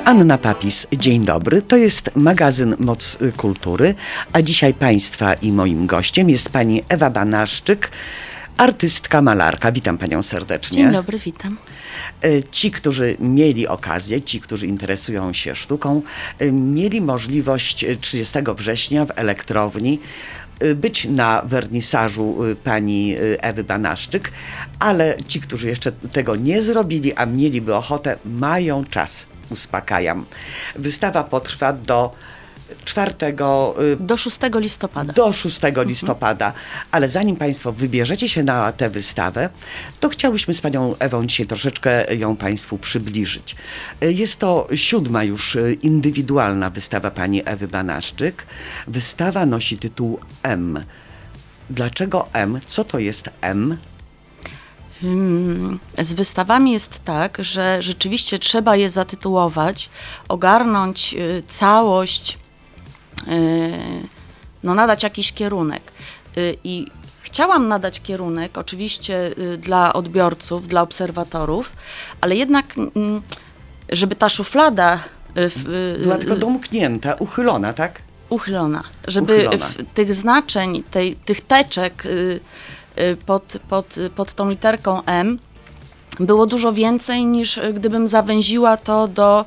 Anna Papis, dzień dobry. To jest magazyn Moc Kultury, a dzisiaj Państwa i moim gościem jest pani Ewa Banaszczyk, artystka, malarka. Witam panią serdecznie. Dzień dobry, witam. Ci, którzy mieli okazję, ci, którzy interesują się sztuką, mieli możliwość 30 września w Elektrowni być na wernisażu pani Ewy Banaszczyk, ale ci, którzy jeszcze tego nie zrobili, a mieliby ochotę, mają czas. Uspokajam. Wystawa potrwa do 4... Do 6 listopada. Do 6 listopada. Ale zanim Państwo wybierzecie się na tę wystawę, to chciałyśmy z panią Ewą dzisiaj troszeczkę ją Państwu przybliżyć. Jest to 7. już indywidualna wystawa pani Ewy Banaszczyk. Wystawa nosi tytuł M. Dlaczego M? Co to jest M? Z wystawami jest tak, że rzeczywiście trzeba je zatytułować, ogarnąć całość, nadać jakiś kierunek. I chciałam nadać kierunek oczywiście dla odbiorców, dla obserwatorów, ale jednak, żeby ta szuflada była tylko domknięta, uchylona, tak? Uchylona. Żeby tych znaczeń, tych teczek pod tą literką M było dużo więcej, niż gdybym zawęziła to do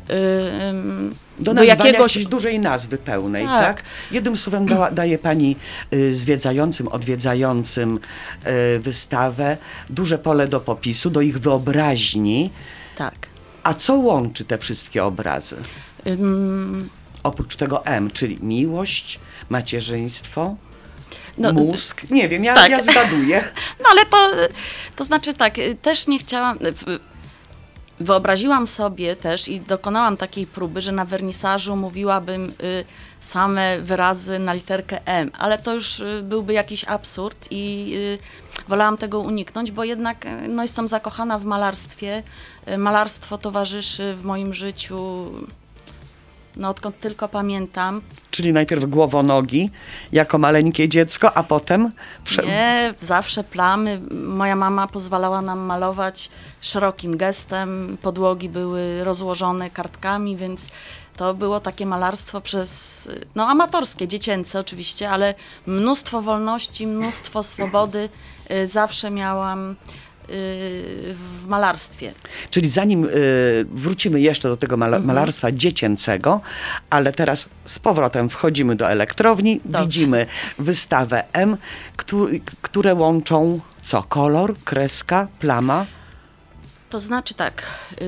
jakiegoś dużej nazwy pełnej, tak? Jednym słowem daje pani zwiedzającym, odwiedzającym wystawę duże pole do popisu, do ich wyobraźni. Tak. A co łączy te wszystkie obrazy? Oprócz tego M, czyli miłość, macierzyństwo, mózg. Nie wiem, ja zgaduję. No ale to znaczy tak, też nie chciałam... Wyobraziłam sobie też i dokonałam takiej próby, że na wernisażu mówiłabym same wyrazy na literkę M, ale to już byłby jakiś absurd i wolałam tego uniknąć, bo jednak jestem zakochana w malarstwie. Malarstwo towarzyszy w moim życiu odkąd tylko pamiętam. Czyli najpierw głowonogi, jako maleńkie dziecko, a potem... Nie, zawsze plamy. Moja mama pozwalała nam malować szerokim gestem. Podłogi były rozłożone kartkami, więc to było takie malarstwo amatorskie, dziecięce oczywiście, ale mnóstwo wolności, mnóstwo swobody zawsze miałam w malarstwie. Czyli zanim wrócimy jeszcze do tego malarstwa dziecięcego, ale teraz z powrotem wchodzimy do Elektrowni, widzimy wystawę M, które łączą co? Kolor, kreska, plama? To znaczy tak,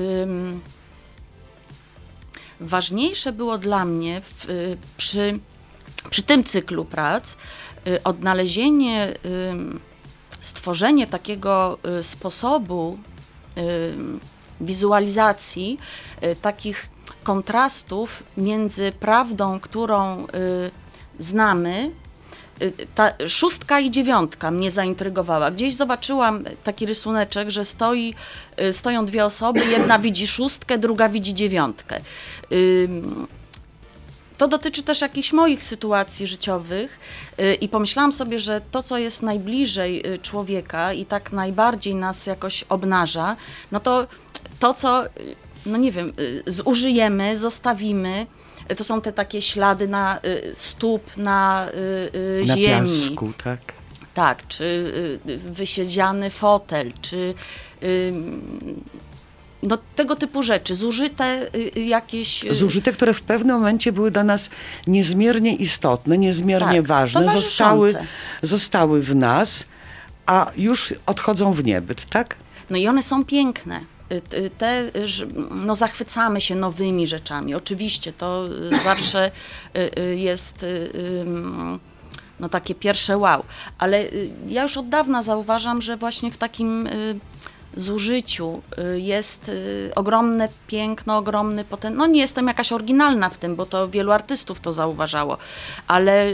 ważniejsze było dla mnie przy tym cyklu prac odnalezienie, stworzenie takiego sposobu wizualizacji, takich kontrastów między prawdą, którą znamy. Ta 6 i 9 mnie zaintrygowała. Gdzieś zobaczyłam taki rysuneczek, że stoją dwie osoby, jedna widzi 6, druga widzi 9. To dotyczy też jakichś moich sytuacji życiowych i pomyślałam sobie, że to, co jest najbliżej człowieka i tak najbardziej nas jakoś obnaża, to co, nie wiem, zużyjemy, zostawimy, to są te takie ślady na stóp, na ziemi. Na piasku, tak? Tak, czy wysiedziany fotel, czy... tego typu rzeczy, zużyte jakieś... Zużyte, które w pewnym momencie były dla nas niezmiernie istotne, niezmiernie ważne, zostały w nas, a już odchodzą w niebyt, tak? I one są piękne. Zachwycamy się nowymi rzeczami. Oczywiście to zawsze jest takie pierwsze wow, ale ja już od dawna zauważam, że właśnie w takim zużyciu jest ogromne piękno, ogromny potencjał. Nie jestem jakaś oryginalna w tym, bo to wielu artystów to zauważało, ale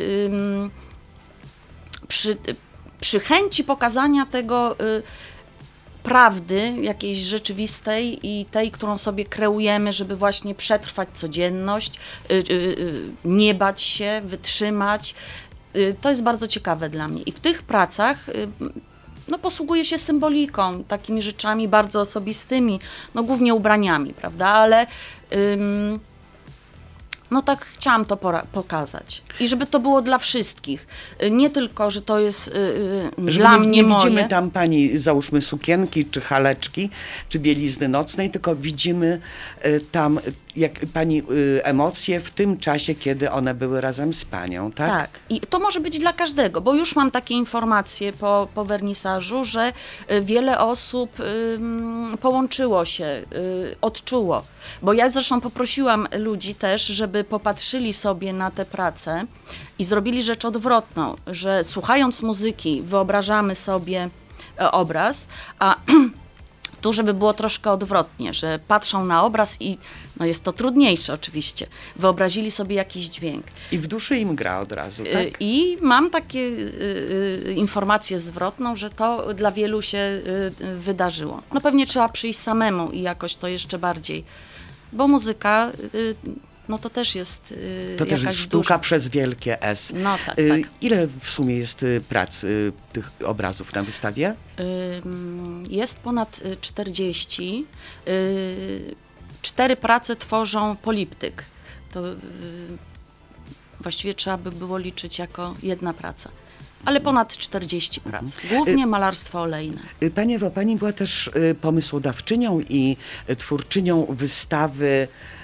przy chęci pokazania tego prawdy jakiejś rzeczywistej i tej, którą sobie kreujemy, żeby właśnie przetrwać codzienność, nie bać się, wytrzymać, to jest bardzo ciekawe dla mnie. I w tych pracach posługuje się symboliką, takimi rzeczami bardzo osobistymi, głównie ubraniami, prawda, ale No tak chciałam to pokazać. I żeby to było dla wszystkich. Nie tylko, że to jest Żeby dla nie, mnie nie moje. widzimy tam pani, załóżmy, sukienki, czy haleczki, czy bielizny nocnej, tylko widzimy tam jak pani emocje w tym czasie, kiedy one były razem z panią, tak? Tak, i to może być dla każdego, bo już mam takie informacje po wernisażu, że wiele osób połączyło się, odczuło. Bo ja zresztą poprosiłam ludzi też, żeby popatrzyli sobie na te prace i zrobili rzecz odwrotną, że słuchając muzyki wyobrażamy sobie obraz, a tu, żeby było troszkę odwrotnie, że patrzą na obraz i no jest to trudniejsze oczywiście, wyobrazili sobie jakiś dźwięk. I w duszy im gra od razu, tak? I mam takie informację zwrotną, że to dla wielu się wydarzyło. No pewnie trzeba przyjść samemu i jakoś to jeszcze bardziej, bo muzyka no to też jest To też jakaś jest sztuka dusza. przez wielkie S. No tak, tak. Ile w sumie jest prac tych obrazów na wystawie? Jest ponad 40. 4 prace tworzą poliptyk. To właściwie trzeba by było liczyć jako jedna praca. Ale ponad 40 prac. Głównie malarstwo olejne. Pani Ewo, pani była też pomysłodawczynią i twórczynią wystawy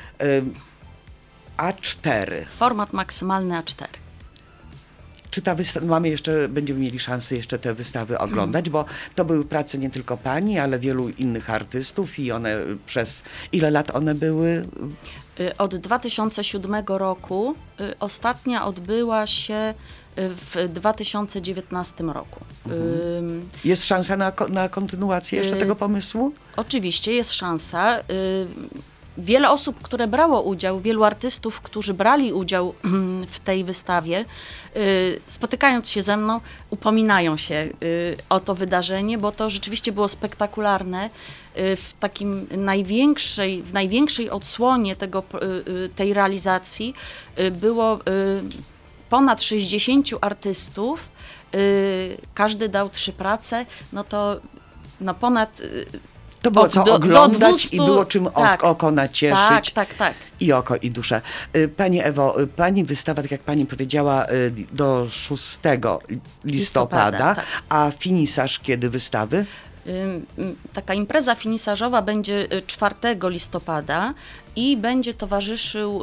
A4. Format maksymalny A4. Czy ta wystawa, będziemy mieli szansę jeszcze te wystawy oglądać, bo to były prace nie tylko pani, ale wielu innych artystów i one przez ile lat one były? Od 2007 roku ostatnia odbyła się w 2019 roku. Jest szansa na kontynuację jeszcze tego pomysłu? Oczywiście jest szansa. Wiele osób, które brało udział, wielu artystów, którzy brali udział w tej wystawie, spotykając się ze mną, upominają się o to wydarzenie, bo to rzeczywiście było spektakularne. W takim największej odsłonie tej realizacji było ponad 60 artystów, każdy dał 3 prace, no to ponad... To było co oglądać 200, i było czym tak, oko nacieszyć. Tak. I oko, i duszę. Pani Ewo, pani wystawa, tak jak pani powiedziała, do 6 listopada, tak. a finisaż kiedy wystawy? Taka impreza finisażowa będzie 4 listopada i będzie towarzyszył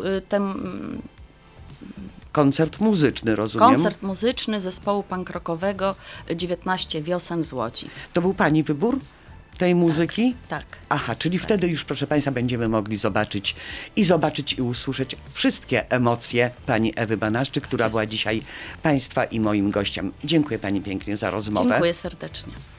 Koncert muzyczny, rozumiem? koncert muzyczny zespołu punk rockowego 19 wiosen z Łodzi. To był pani wybór tej muzyki? Tak. Aha, czyli wtedy już, proszę państwa, będziemy mogli zobaczyć i usłyszeć wszystkie emocje pani Ewy Banaszczyk, która była dzisiaj państwa i moim gościem. Dziękuję pani pięknie za rozmowę. Dziękuję serdecznie.